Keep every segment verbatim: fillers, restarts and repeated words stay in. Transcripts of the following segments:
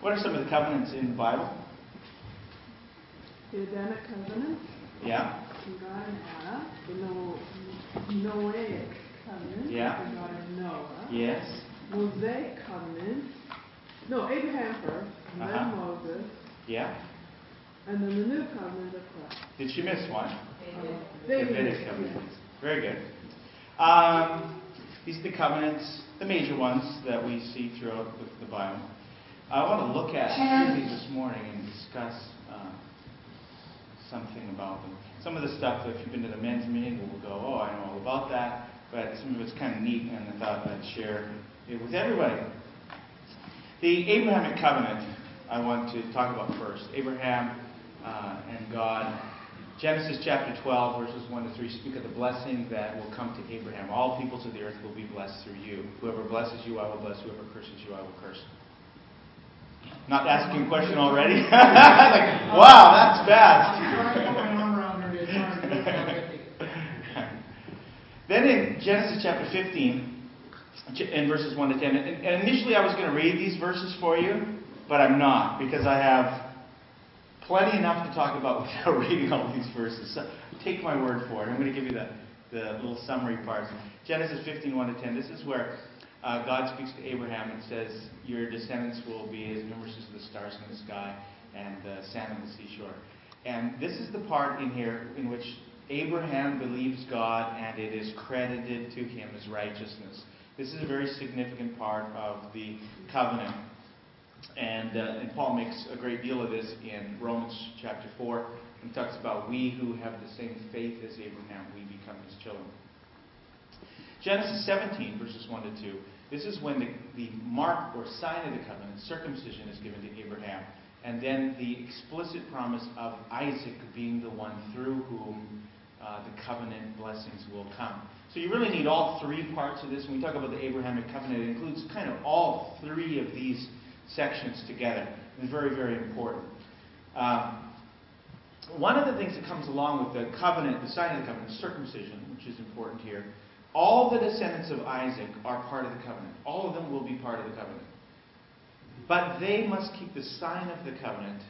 What are some of the covenants in the Bible? The Adamic covenant. Yeah. Between God and Adam. The no- Noahic covenant. Yeah. Between God and Noah. Yes. Mosaic covenant. No, Abraham first, and Uh-huh. then Moses, Yeah. and then the new covenant of Christ. Did she miss one? Uh, Davidic Davidic, covenant. yes. Very good. Um, these are the covenants, the major ones that we see throughout the, the Bible. I want to look at a few of these this morning and discuss uh, something about them. Some of the stuff, if you've been to the men's meeting, will go, oh, I know all about that. But some of it's kind of neat, and I thought I'd share it with everybody. The Abrahamic covenant I want to talk about first. Abraham uh, and God. Genesis chapter twelve, verses one to three, speak of the blessing that will come to Abraham. All peoples of the earth will be blessed through you. Whoever blesses you, I will bless. Whoever curses you, I will curse. Not asking a question already? Like, wow, that's fast. Then in Genesis chapter fifteen, in verses one to ten, and, and initially I was going to read these verses for you, but I'm not, because I have plenty enough to talk about without reading all these verses. So take my word for it. I'm going to give you the, the little summary parts. Genesis fifteen, one to ten, this is where uh, God speaks to Abraham and says, your descendants will be as numerous as the stars in the sky and the sand on the seashore. And this is the part in here in which Abraham believes God and it is credited to him as righteousness. This is a very significant part of the covenant. And, uh, and Paul makes a great deal of this in Romans chapter four. He talks about we who have the same faith as Abraham, we become his children. Genesis seventeen, verses one to two. This is when the, the mark or sign of the covenant, circumcision, is given to Abraham. And then the explicit promise of Isaac being the one through whom uh, the covenant blessings will come. So you really need all three parts of this. When we talk about the Abrahamic covenant, it includes kind of all three of these sections together. It's very, very important. Um, one of the things that comes along with the covenant, the sign of the covenant, circumcision, which is important here. All the descendants of Isaac are part of the covenant. All of them will be part of the covenant. But they must keep the sign of the covenant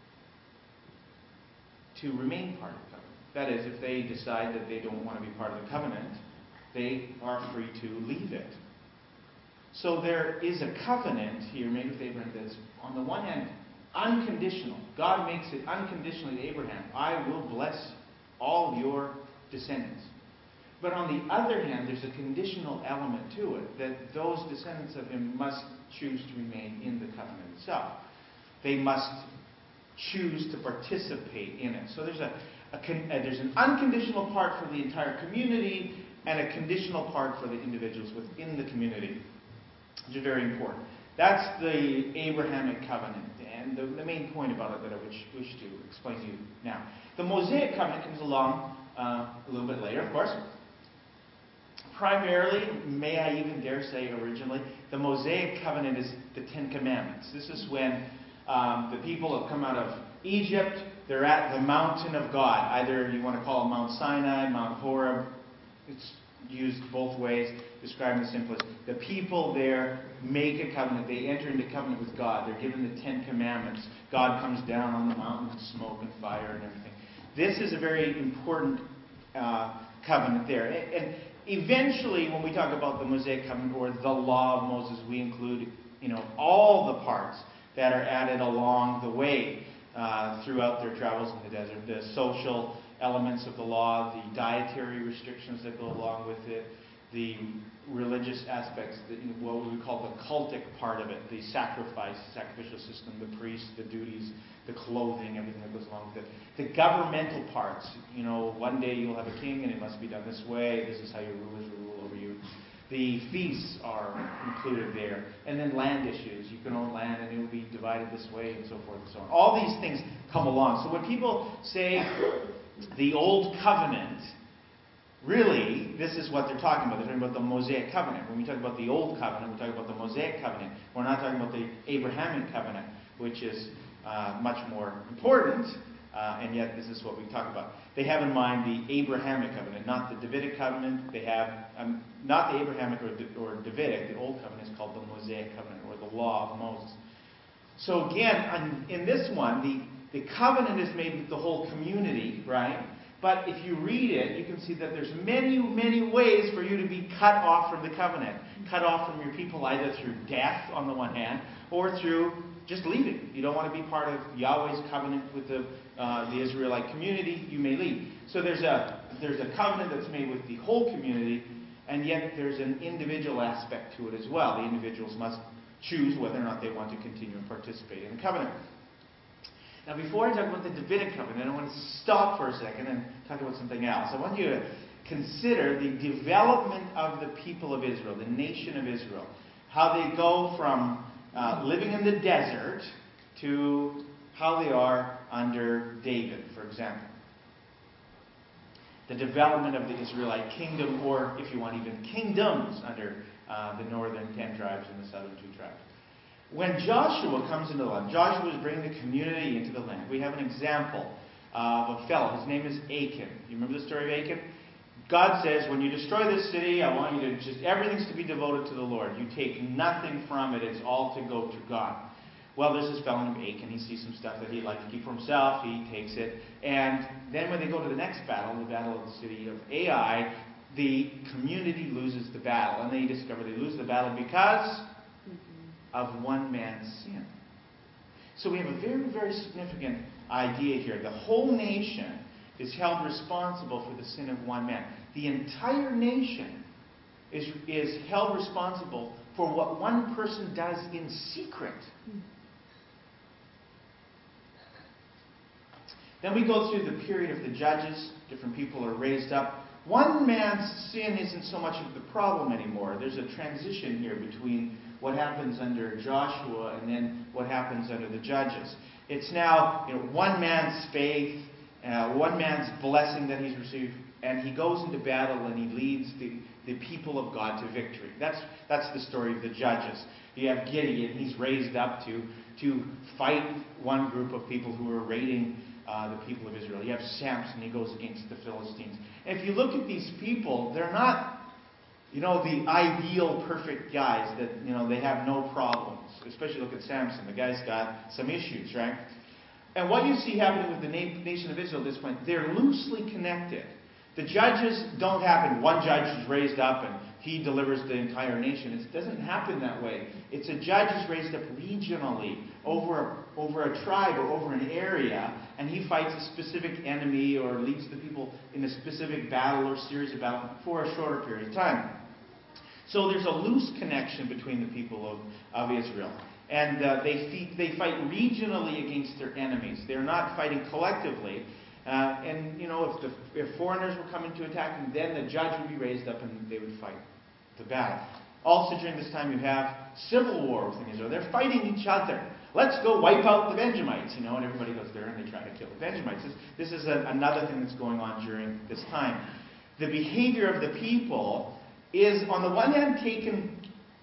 to remain part of the covenant. That is, if they decide that they don't want to be part of the covenant, they are free to leave it. So there is a covenant here made with Abraham that's, on the one hand, unconditional. God makes it unconditionally to Abraham. I will bless all your descendants. But on the other hand, there's a conditional element to it, that those descendants of him must choose to remain in the covenant itself. They must choose to participate in it. So there's a, a, con, a there's an unconditional part for the entire community and a conditional part for the individuals within the community, which is very important. That's the Abrahamic covenant, and the, the main point about it that I wish, wish to explain to you now. The Mosaic covenant comes along uh, a little bit later, of course. Primarily, may I even dare say originally, the Mosaic covenant is the Ten Commandments. This is when um, the people have come out of Egypt. They're at the mountain of God. Either you want to call it Mount Sinai, Mount Horeb. It's used both ways, describing the same place. The people there make a covenant. They enter into covenant with God. They're given the Ten Commandments. God comes down on the mountain with smoke and fire and everything. This is a very important uh, covenant there. And, and eventually, when we talk about the Mosaic covenant or the law of Moses, we include, you know, all the parts that are added along the way uh, throughout their travels in the desert. The social elements of the law, the dietary restrictions that go along with it, the religious aspects, the, you know, what we call the cultic part of it, the sacrifice, sacrificial system, the priests, the duties, the clothing, everything that goes along with it. The governmental parts, you know, one day you'll have a king and it must be done this way, this is how your rulers will rule over you. The feasts are included there. And then land issues. You can own land and it will be divided this way and so forth and so on. All these things come along. So when people say the Old Covenant, really, this is what they're talking about. They're talking about the Mosaic Covenant. When we talk about the Old Covenant, we're talking about the Mosaic Covenant. We're not talking about the Abrahamic Covenant, which is uh, much more important, uh, and yet this is what we talk about. They have in mind the Abrahamic Covenant, not the Davidic Covenant. They have, um, not the Abrahamic or, or Davidic. The Old Covenant is called the Mosaic Covenant, or the Law of Moses. So again, in this one, the, the covenant is made with the whole community, right? But if you read it, you can see that there's many, many ways for you to be cut off from the covenant. Cut off from your people either through death on the one hand, or through just leaving. You don't want to be part of Yahweh's covenant with the, uh, the Israelite community, you may leave. So there's a, there's a covenant that's made with the whole community, and yet there's an individual aspect to it as well. The individuals must choose whether or not they want to continue and participate in the covenant. Now, before I talk about the Davidic covenant, I want to stop for a second and talk about something else. I want you to consider the development of the people of Israel, the nation of Israel. How they go from uh, living in the desert to how they are under David, for example. The development of the Israelite kingdom, or if you want, even kingdoms under uh, the northern ten tribes and the southern two tribes. When Joshua comes into the land, Joshua is bringing the community into the land. We have an example of a fellow. His name is Achan. You remember the story of Achan? God says, when you destroy this city, I want you to just, everything's to be devoted to the Lord. You take nothing from it. It's all to go to God. Well, there's this fellow named Achan. He sees some stuff that he'd like to keep for himself. He takes it. And then when they go to the next battle, the battle of the city of Ai, the community loses the battle. And they discover they lose the battle because of one man's sin. So we have a very, very significant idea here. The whole nation is held responsible for the sin of one man. The entire nation is, is held responsible for what one person does in secret. Then we go through the period of the judges. Different people are raised up. One man's sin isn't so much of the problem anymore. There's a transition here between what happens under Joshua and then what happens under the judges. It's now, you know, one man's faith, uh, one man's blessing that he's received, and he goes into battle and he leads the, the people of God to victory. That's that's the story of the judges. You have Gideon. He's raised up to to fight one group of people who are raiding uh, the people of Israel. You have Samson. He goes against the Philistines. And if you look at these people, they're not, you know, the ideal, perfect guys that, you know, they have no problems. Especially look at Samson. The guy's got some issues, right? And what you see happening with the na- nation of Israel at this point, they're loosely connected. The judges don't happen. One judge is raised up and he delivers the entire nation. It doesn't happen that way. It's a judge is raised up regionally over, over a tribe or over an area, and he fights a specific enemy or leads the people in a specific battle or series of battles for a shorter period of time. So there's a loose connection between the people of, of Israel. And uh, they, fe- they fight regionally against their enemies. They're not fighting collectively. Uh, and, you know, if, the, if foreigners were coming to attack them, then the judge would be raised up and they would fight the battle. Also, during this time, you have civil war within Israel. They're fighting each other. Let's go wipe out the Benjamites, you know, and everybody goes there and they try to kill the Benjamites. This, this is a, another thing that's going on during this time. The behavior of the people is, on the one hand, taken,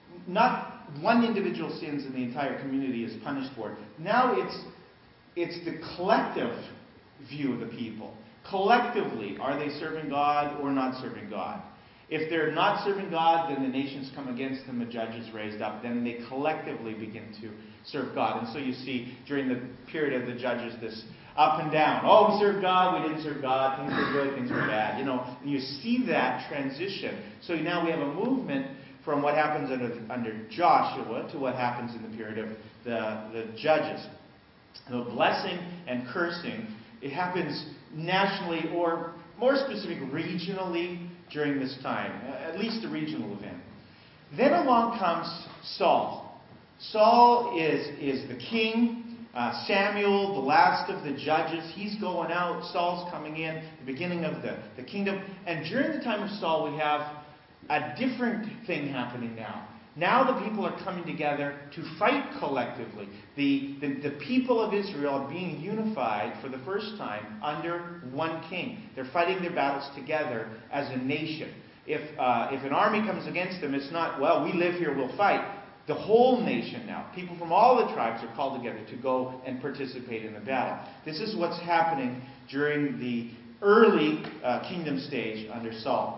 not one individual sins and the entire community is punished for it. Now it's, it's the collective view of the people. Collectively, are they serving God or not serving God? If they're not serving God, then the nations come against them, the judge is raised up. Then they collectively begin to serve God. And so you see, during the period of the judges, this up and down. Oh, we served God, we didn't serve God, things were good, things were bad. You know, and you see that transition. So now we have a movement from what happens under, under Joshua to what happens in the period of the, the judges. The blessing and cursing, it happens nationally or more specific regionally during this time, at least a regional event. Then along comes Saul. Saul is, is the king. Uh, Samuel, the last of the judges, he's going out. Saul's coming in, the beginning of the, the kingdom. And during the time of Saul, we have a different thing happening now. Now the people are coming together to fight collectively. The, the, the people of Israel are being unified for the first time under one king. They're fighting their battles together as a nation. If, uh, if an army comes against them, it's not, well, we live here, we'll fight. The whole nation now, people from all the tribes are called together to go and participate in the battle. This is what's happening during the early uh, kingdom stage under Saul.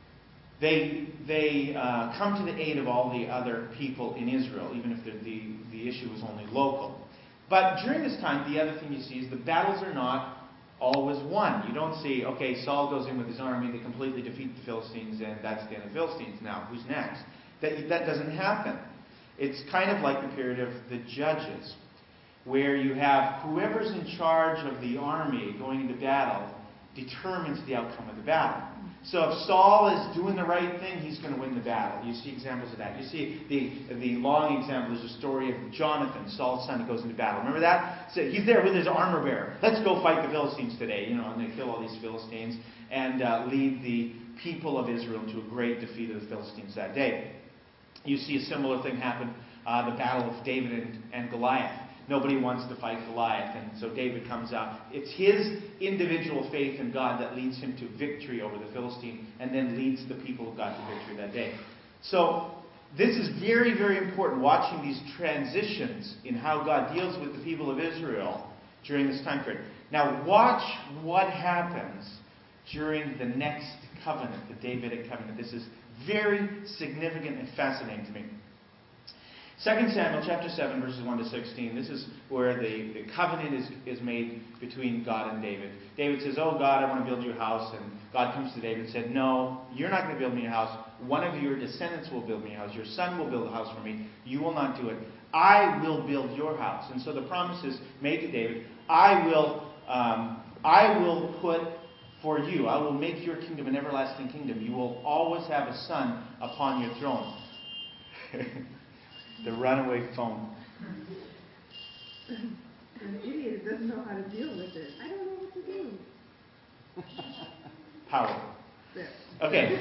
They, they uh, come to the aid of all the other people in Israel, even if the, the, the issue was only local. But during this time, the other thing you see is the battles are not always won. You don't see, okay, Saul goes in with his army, they completely defeat the Philistines, and that's the end of the Philistines. Now, who's next? That, that doesn't happen. It's kind of like the period of the Judges, where you have whoever's in charge of the army going into battle determines the outcome of the battle. So if Saul is doing the right thing, he's going to win the battle. You see examples of that. You see the, the long example is the story of Jonathan, Saul's son, who goes into battle. Remember that? So he's there with his armor bearer. Let's go fight the Philistines today. You know, and they kill all these Philistines and uh, lead the people of Israel to a great defeat of the Philistines that day. You see a similar thing happen, uh, the battle of David and, and Goliath. Nobody wants to fight Goliath, and so David comes out. It's his individual faith in God that leads him to victory over the Philistine, and then leads the people of God to victory that day. So this is very, very important, watching these transitions in how God deals with the people of Israel during this time period. Now watch what happens during the next covenant, the Davidic covenant. This is very significant and fascinating to me. Second Samuel chapter seven, verses one to sixteen. This is where the, the covenant is, is made between God and David. David says, oh God, I want to build you a house. And God comes to David and said, no, you're not going to build me a house. One of your descendants will build me a house. Your son will build a house for me. You will not do it. I will build your house. And so the promise is made to David. I will, um, I will put for you, I will make your kingdom an everlasting kingdom. You will always have a son upon your throne. The runaway phone. An idiot doesn't know how to deal with it. I don't know what to do. Power. There. Okay.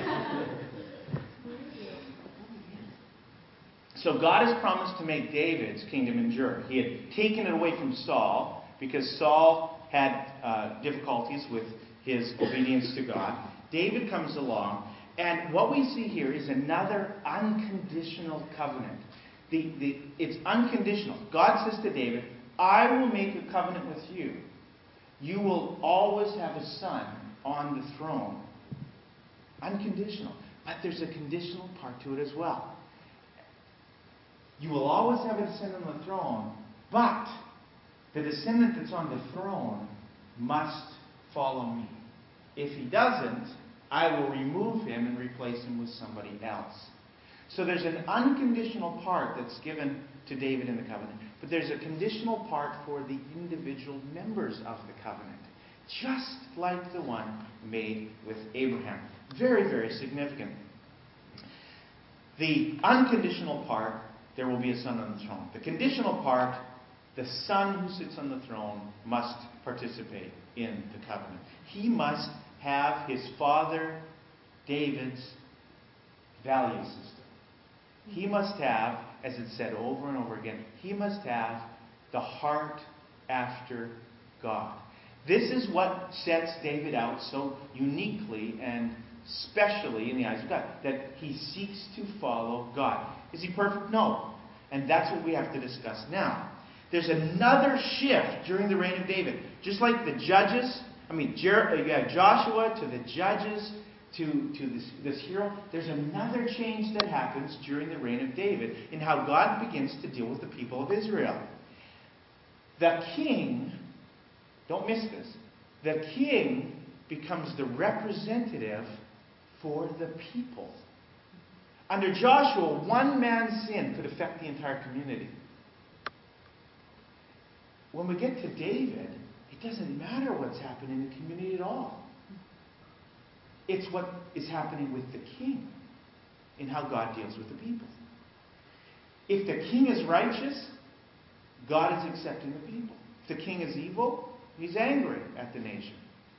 So God has promised to make David's kingdom endure. He had taken it away from Saul because Saul had uh, difficulties with his obedience to God. David comes along, and what we see here is another unconditional covenant. The, the, it's unconditional. God says to David, I will make a covenant with you. You will always have a son on the throne. Unconditional. But there's a conditional part to it as well. You will always have a descendant on the throne, but the descendant that's on the throne must follow me. If he doesn't, I will remove him and replace him with somebody else. So there's an unconditional part that's given to David in the covenant. But there's a conditional part for the individual members of the covenant. Just like the one made with Abraham. Very, very significant. The unconditional part, there will be a son on the throne. The conditional part, the son who sits on the throne must participate in the covenant. He must have his father David's value system. He must have, as it's said over and over again, he must have the heart after God. This is what sets David out so uniquely and specially in the eyes of God, that he seeks to follow God. Is he perfect? No. And that's what we have to discuss now. There's another shift during the reign of David. Just like the judges, I mean, Jer- you have Joshua to the judges, to, to this, this hero. There's another change that happens during the reign of David in how God begins to deal with the people of Israel. The king, don't miss this, the king becomes the representative for the people. Under Joshua, one man's sin could affect the entire community. When we get to David, it doesn't matter what's happening in the community at all. It's what is happening with the king in how God deals with the people. If the king is righteous, God is accepting the people. If the king is evil, he's angry at the nation.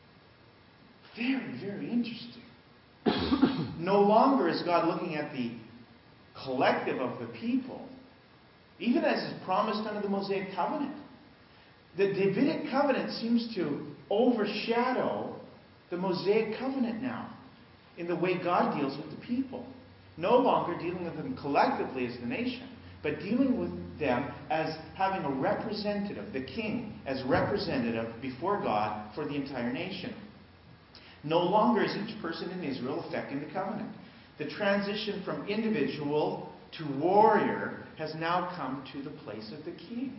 Very, very interesting. No longer is God looking at the collective of the people, even as is promised under the Mosaic covenant. The Davidic covenant seems to overshadow the Mosaic covenant now in the way God deals with the people. No longer dealing with them collectively as the nation, but dealing with them as having a representative, the king as representative before God for the entire nation. No longer is each person in Israel affecting the covenant. The transition from individual to warrior has now come to the place of the king.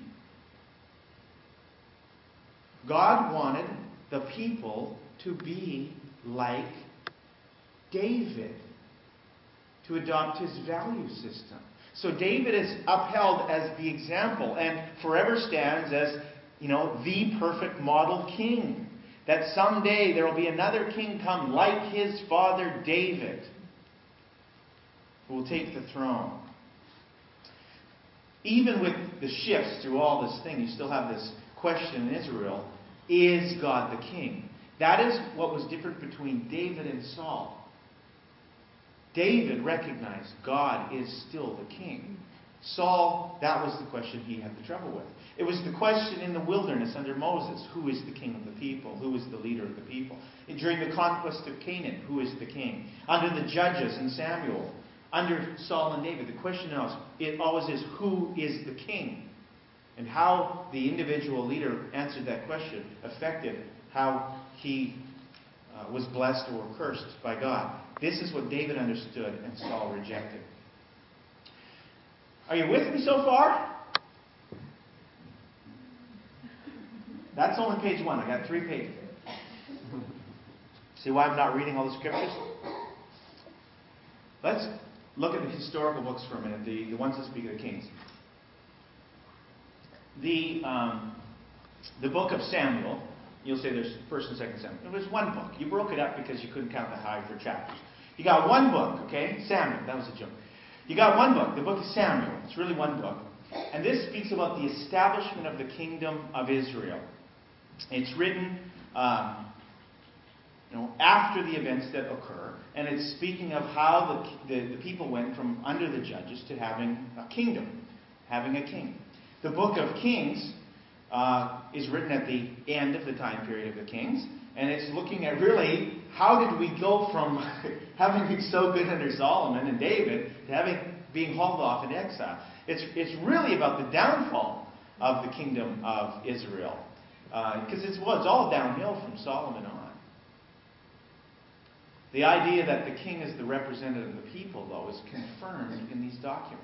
God wanted the people to be like David, to adopt his value system. So David is upheld as the example and forever stands as, you know, the perfect model king. That someday there will be another king come like his father David, who will take the throne. Even with the shifts through all this thing, you still have this question in Israel, is God the king? That is what was different between David and Saul. David recognized God is still the king. Saul, that was the question he had the trouble with. It was the question in the wilderness under Moses, who is the king of the people? Who is the leader of the people? And during the conquest of Canaan, who is the king? Under the judges and Samuel, under Saul and David, the question is, it always is, who is the king? And how the individual leader answered that question affected how he uh, was blessed or cursed by God. This is what David understood and Saul rejected. Are you with me so far? That's only page one. I got three pages. See why I'm not reading all the scriptures? Let's look at the historical books for a minute, the, the ones that speak of the kings. The, um, the book of Samuel, you'll say there's first and second Samuel. It was one book. You broke it up because you couldn't count the high for chapters. You got one book, okay? Samuel. That was a joke. You got one book, the book of Samuel. It's really one book. And this speaks about the establishment of the kingdom of Israel. It's written um, you know, after the events that occur. And it's speaking of how the, the, the people went from under the judges to having a kingdom, having a king. The book of Kings uh, is written at the end of the time period of the kings. And it's looking at really, how did we go from having been so good under Solomon and David to having being hauled off in exile? It's, it's really about the downfall of the kingdom of Israel. Because uh, it's, well, it's all downhill from Solomon on. The idea that the king is the representative of the people, though, is confirmed in these documents.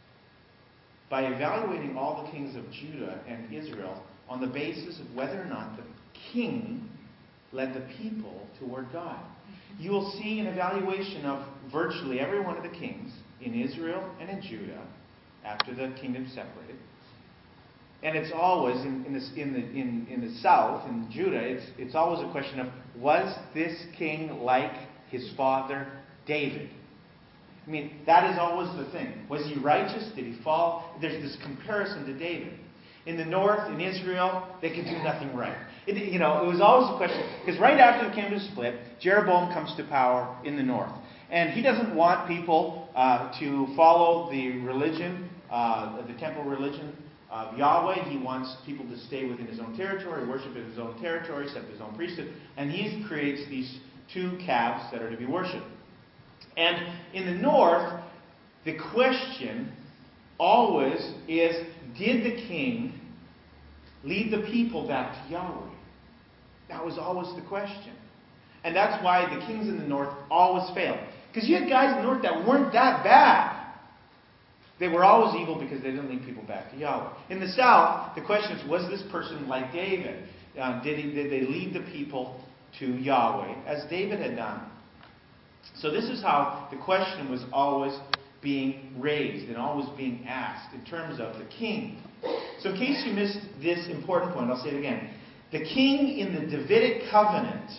By evaluating all the kings of Judah and Israel on the basis of whether or not the king led the people toward God. You will see an evaluation of virtually every one of the kings in Israel and in Judah after the kingdom separated. And it's always, in, in, this, in, the, in, in the south, in Judah, it's, it's always a question of, was this king like his father David? I mean, that is always the thing. Was he righteous? Did he fall? There's this comparison to David. In the north, in Israel, they could do nothing right. It, you know, it was always a question, because right after the kingdom split, Jeroboam comes to power in the north. And he doesn't want people uh, to follow the religion, uh, the temple religion of Yahweh. He wants people to stay within his own territory, worship in his own territory, set up his own priesthood. And he creates these two calves that are to be worshipped. And in the north, the question always is, did the king lead the people back to Yahweh? That was always the question. And that's why the kings in the north always failed. Because you had guys in the north that weren't that bad. They were always evil because they didn't lead people back to Yahweh. In the south, the question is, was this person like David? Uh, did, he, did they lead the people to Yahweh as David had done? So this is how the question was always being raised and always being asked in terms of the king. So in case you missed this important point, I'll say it again. The king in the Davidic covenant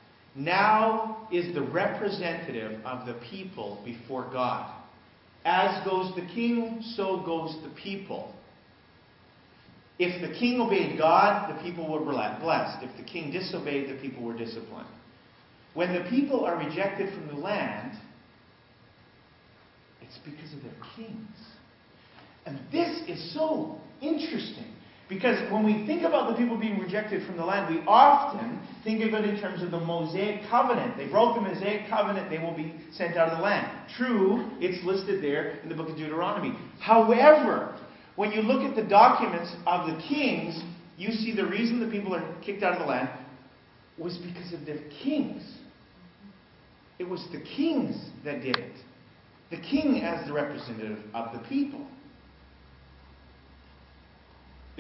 now is the representative of the people before God. As goes the king, so goes the people. If the king obeyed God, the people were blessed. If the king disobeyed, the people were disciplined. When the people are rejected from the land, it's because of their kings. And this is so interesting. Because when we think about the people being rejected from the land, we often think of it in terms of the Mosaic covenant. They broke the Mosaic covenant, they will be sent out of the land. True, it's listed there in the book of Deuteronomy. However, when you look at the documents of the kings, you see the reason the people are kicked out of the land was because of their kings. It was the kings that did it. The king as the representative of the people.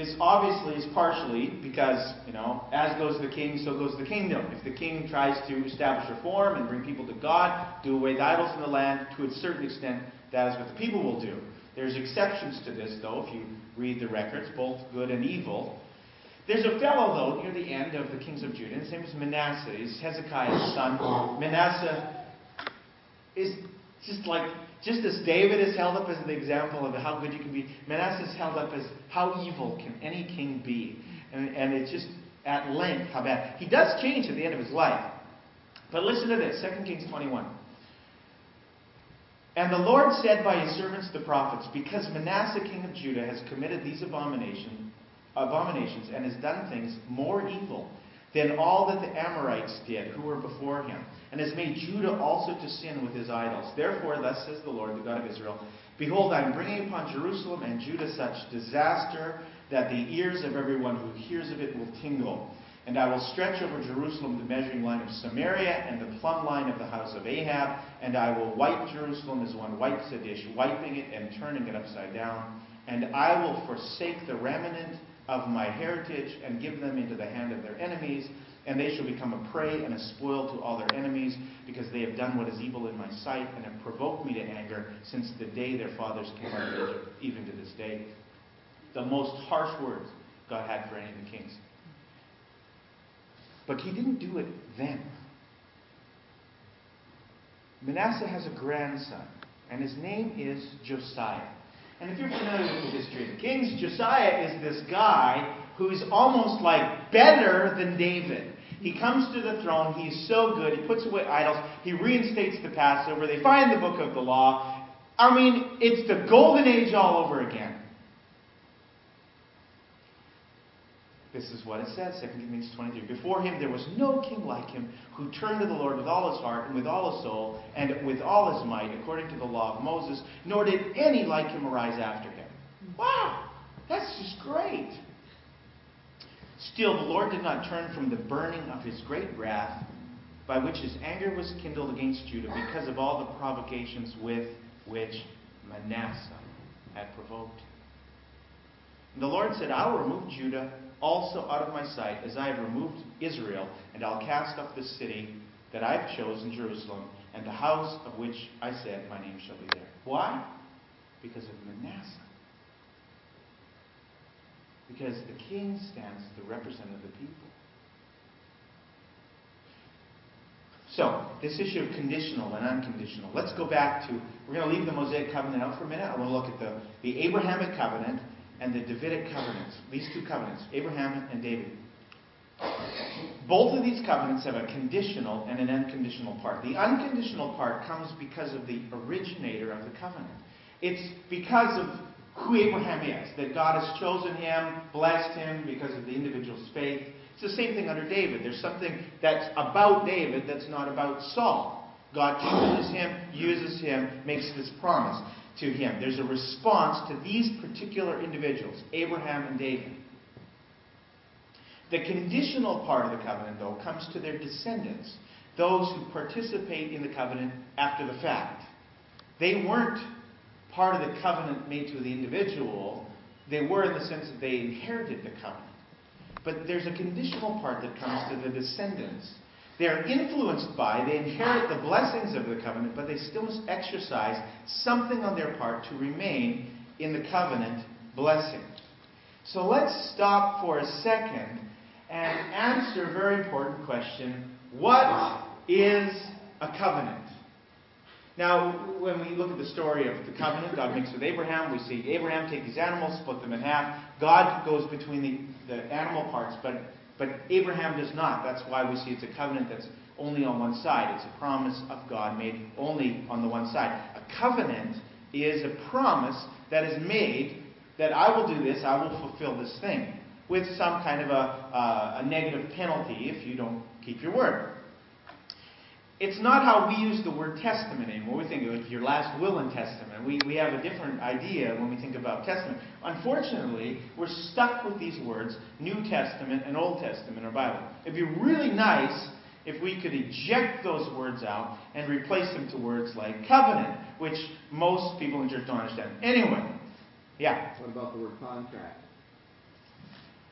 This obviously is partially because, you know, as goes the king, so goes the kingdom. If the king tries to establish reform and bring people to God, do away with idols in the land, to a certain extent, that is what the people will do. There's exceptions to this, though, if you read the records, both good and evil. There's a fellow, though, near the end of the kings of Judah. His name is Manasseh. He's Hezekiah's son. Manasseh is just like, just as David is held up as the example of how good you can be, Manasseh is held up as how evil can any king be. And, and it's just at length how bad. He does change at the end of his life. But listen to this, Second Kings twenty-one. And the Lord said by his servants the prophets, because Manasseh king of Judah has committed these abomination, abominations and has done things more evil than all that the Amorites did who were before him, and has made Judah also to sin with his idols. Therefore, thus says the Lord, the God of Israel, behold, I am bringing upon Jerusalem and Judah such disaster that the ears of everyone who hears of it will tingle. And I will stretch over Jerusalem the measuring line of Samaria and the plumb line of the house of Ahab, and I will wipe Jerusalem as one wipes a dish, wiping it and turning it upside down. And I will forsake the remnant of my heritage and give them into the hand of their enemies, and they shall become a prey and a spoil to all their enemies, because they have done what is evil in my sight and have provoked me to anger since the day their fathers came out of Egypt, even to this day. The most harsh words God had for any of the kings. But he didn't do it then. Manasseh has a grandson, and his name is Josiah. And if you're familiar with the history of the kings, Josiah is this guy who's almost like better than David. He comes to the throne, he's so good, he puts away idols, he reinstates the Passover, they find the book of the law. I mean, it's the golden age all over again. This is what it says, Second Kings twenty-three. Before him there was no king like him, who turned to the Lord with all his heart and with all his soul and with all his might, according to the law of Moses, nor did any like him arise after him. Wow! That's just great. Still, the Lord did not turn from the burning of his great wrath, by which his anger was kindled against Judah, because of all the provocations with which Manasseh had provoked him. And the Lord said, I will remove Judah also out of my sight, as I have removed Israel, and I'll cast up the city that I have chosen, Jerusalem, and the house of which I said, my name shall be there. Why? Because of Manasseh. Because the king stands as the representative of the people. So, this issue of conditional and unconditional. Let's go back to, we're going to leave the Mosaic covenant out for a minute. I want to look at the, the Abrahamic covenant and the Davidic covenants. These two covenants, Abraham and David. Both of these covenants have a conditional and an unconditional part. The unconditional part comes because of the originator of the covenant. It's because of who Abraham is, that God has chosen him, blessed him because of the individual's faith. It's the same thing under David. There's something that's about David that's not about Saul. God chooses him, uses him, makes this promise to him. There's a response to these particular individuals, Abraham and David. The conditional part of the covenant, though, comes to their descendants, those who participate in the covenant after the fact. They weren't part of the covenant made to the individual. They were in the sense that they inherited the covenant. But there's a conditional part that comes to the descendants. They are influenced by, they inherit the blessings of the covenant, but they still must exercise something on their part to remain in the covenant blessing. So let's stop for a second and answer a very important question. What is a covenant? Now, when we look at the story of the covenant, God makes with Abraham. We see Abraham take these animals, split them in half. God goes between the, the animal parts, but, but Abraham does not. That's why we see it's a covenant that's only on one side. It's a promise of God made only on the one side. A covenant is a promise that is made that I will do this, I will fulfill this thing, with some kind of a, uh, a negative penalty if you don't keep your word. It's not how we use the word testament anymore. We think of your last will and testament. We, we have a different idea when we think about testament. Unfortunately, we're stuck with these words, New Testament and Old Testament or Bible. It'd be really nice if we could eject those words out and replace them to words like covenant, which most people in church don't understand. Anyway, yeah? What about the word contract?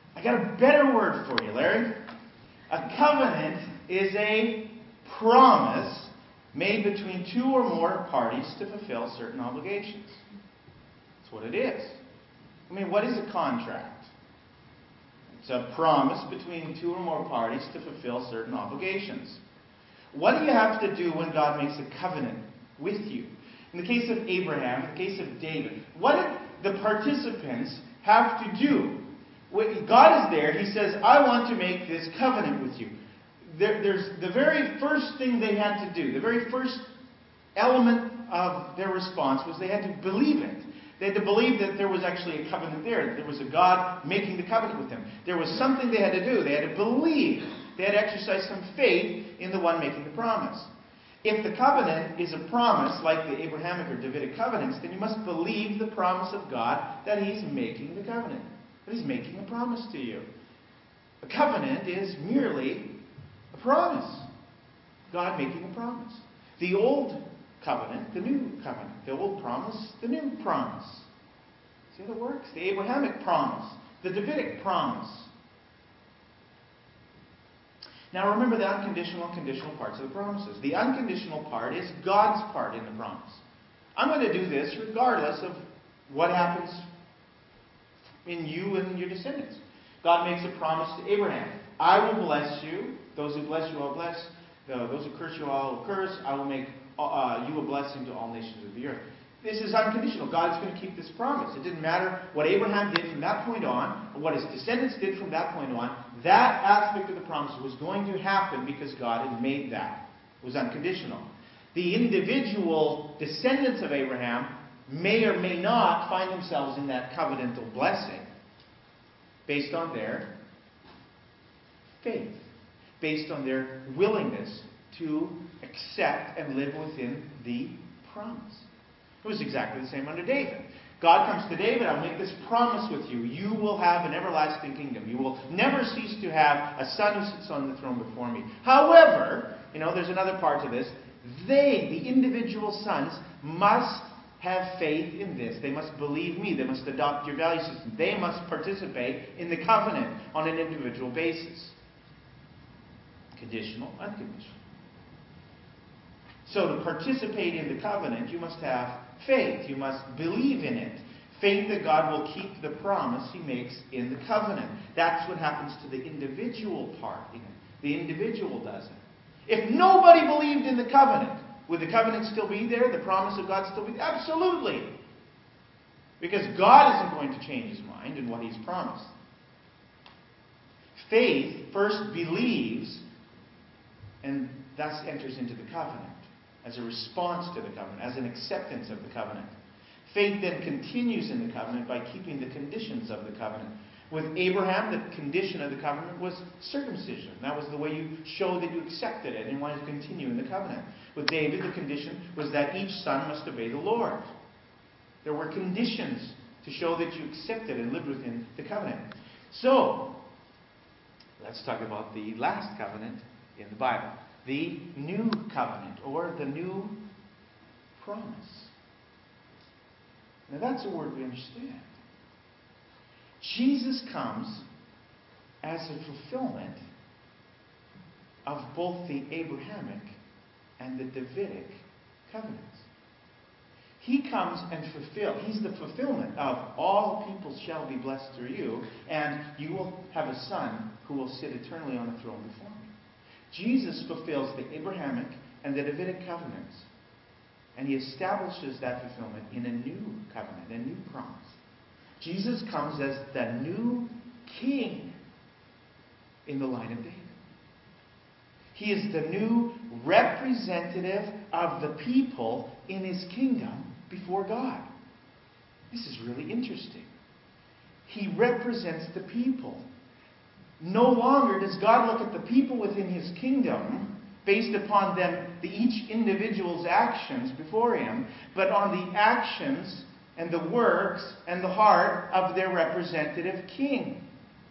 I got a better word for you, Larry. A covenant is a promise made between two or more parties to fulfill certain obligations. That's what it is. I mean, what is a contract? It's a promise between two or more parties to fulfill certain obligations. What do you have to do when God makes a covenant with you? In the case of Abraham, in the case of David, what did the participants have to do? When God is there. He says, I want to make this covenant with you. There, there's the very first thing they had to do, the very first element of their response was they had to believe it. They had to believe that there was actually a covenant there, that there was a God making the covenant with them. There was something they had to do. They had to believe. They had to exercise some faith in the one making the promise. If the covenant is a promise, like the Abrahamic or Davidic covenants, then you must believe the promise of God that He's making the covenant, that He's making a promise to you. A covenant is merely a promise. God making a promise. The old covenant, the new covenant. The old promise, the new promise. See how that works? The Abrahamic promise, the Davidic promise. Now remember the unconditional and conditional parts of the promises. The unconditional part is God's part in the promise. I'm going to do this regardless of what happens in you and your descendants. God makes a promise to Abraham. I will bless you. Those who bless you, I'll bless. Those who curse you, I'll curse. I will make uh, you a blessing to all nations of the earth. This is unconditional. God's going to keep this promise. It didn't matter what Abraham did from that point on, or what his descendants did from that point on. That aspect of the promise was going to happen because God had made that. It was unconditional. The individual descendants of Abraham may or may not find themselves in that covenantal blessing based on their faith, based on their willingness to accept and live within the promise. It was exactly the same under David. God comes to David, I'll make this promise with you. You will have an everlasting kingdom. You will never cease to have a son who sits on the throne before me. However, you know, there's another part to this. They, the individual sons, must have faith in this. They must believe me. They must adopt your value system. They must participate in the covenant on an individual basis. Conditional, unconditional. So to participate in the covenant, you must have faith. You must believe in it. Faith that God will keep the promise He makes in the covenant. That's what happens to the individual part in it. The individual does it. If nobody believed in the covenant, would the covenant still be there? The promise of God still be there? Absolutely. Because God isn't going to change His mind in what He's promised. Faith first believes and thus enters into the covenant as a response to the covenant, as an acceptance of the covenant. Faith then continues in the covenant by keeping the conditions of the covenant. With Abraham, the condition of the covenant was circumcision. That was the way you showed that you accepted it and wanted to continue in the covenant. With David, the condition was that each son must obey the Lord. There were conditions to show that you accepted and lived within the covenant. So, let's talk about the last covenant in the Bible. The new covenant, or the new promise. Now that's a word we understand. Jesus comes as a fulfillment of both the Abrahamic and the Davidic covenants. He comes and fulfills. He's the fulfillment of all people shall be blessed through you, and you will have a son who will sit eternally on the throne before me. Jesus fulfills the Abrahamic and the Davidic covenants. And He establishes that fulfillment in a new covenant, a new promise. Jesus comes as the new king in the line of David. He is the new representative of the people in His kingdom before God. This is really interesting. He represents the people. No longer does God look at the people within His kingdom based upon them, the each individual's actions before Him, but on the actions and the works and the heart of their representative king.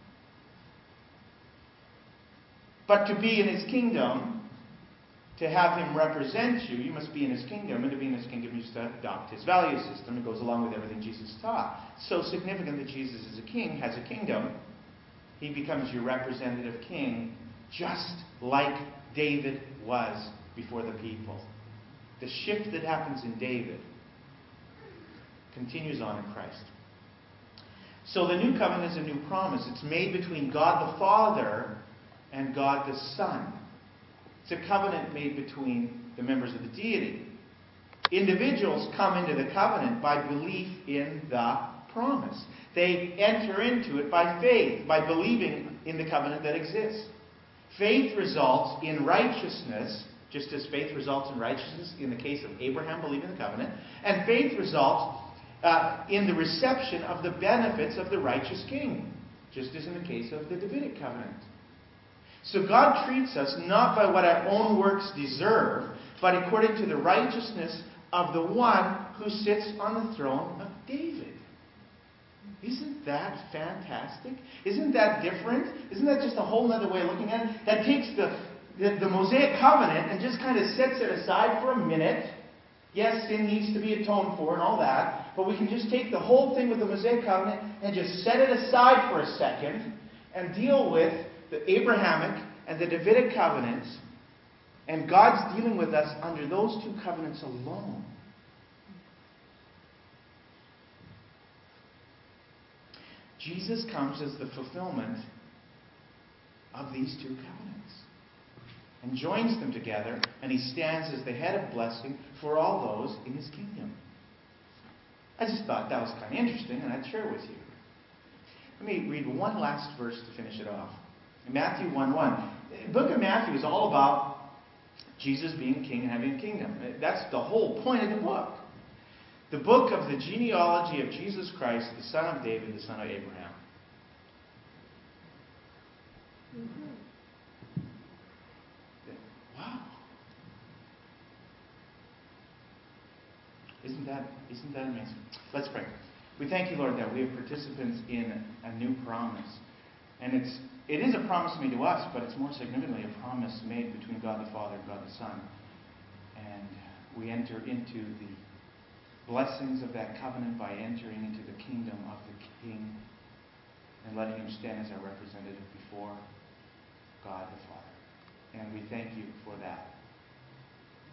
But to be in His kingdom, to have Him represent you, you must be in His kingdom. And to be in His kingdom, you must adopt His value system. It goes along with everything Jesus taught. So significant that Jesus is a king, has a kingdom. He becomes your representative king, just like David was before the people. The shift that happens in David continues on in Christ. So the new covenant is a new promise. It's made between God the Father and God the Son. It's a covenant made between the members of the deity. Individuals come into the covenant by belief in the promise. They enter into it by faith, by believing in the covenant that exists. Faith results in righteousness, just as faith results in righteousness in the case of Abraham believing the covenant. And faith results uh, in the reception of the benefits of the righteous king, just as in the case of the Davidic covenant. So God treats us not by what our own works deserve, but according to the righteousness of the one who sits on the throne of David. Isn't that fantastic? Isn't that different? Isn't that just a whole other way of looking at it? That takes the, the, the Mosaic covenant and just kind of sets it aside for a minute. Yes, sin needs to be atoned for and all that, but we can just take the whole thing with the Mosaic covenant and just set it aside for a second and deal with the Abrahamic and the Davidic covenants, and God's dealing with us under those two covenants alone. Jesus comes as the fulfillment of these two covenants and joins them together, and he stands as the head of blessing for all those in his kingdom. I just thought that was kind of interesting, and I'd share with you. Let me read one last verse to finish it off. In Matthew one one. The book of Matthew is all about Jesus being king and having a kingdom. That's the whole point of the book. The book of the genealogy of Jesus Christ, the son of David, the son of Abraham. Mm-hmm. Wow. Isn't that, isn't that amazing? Let's pray. We thank you, Lord, that we have participants in a new promise. And it's it is a promise made to us, but it's more significantly a promise made between God the Father and God the Son. And we enter into the blessings of that covenant by entering into the kingdom of the King and letting him stand as our representative before God the Father. And we thank you for that.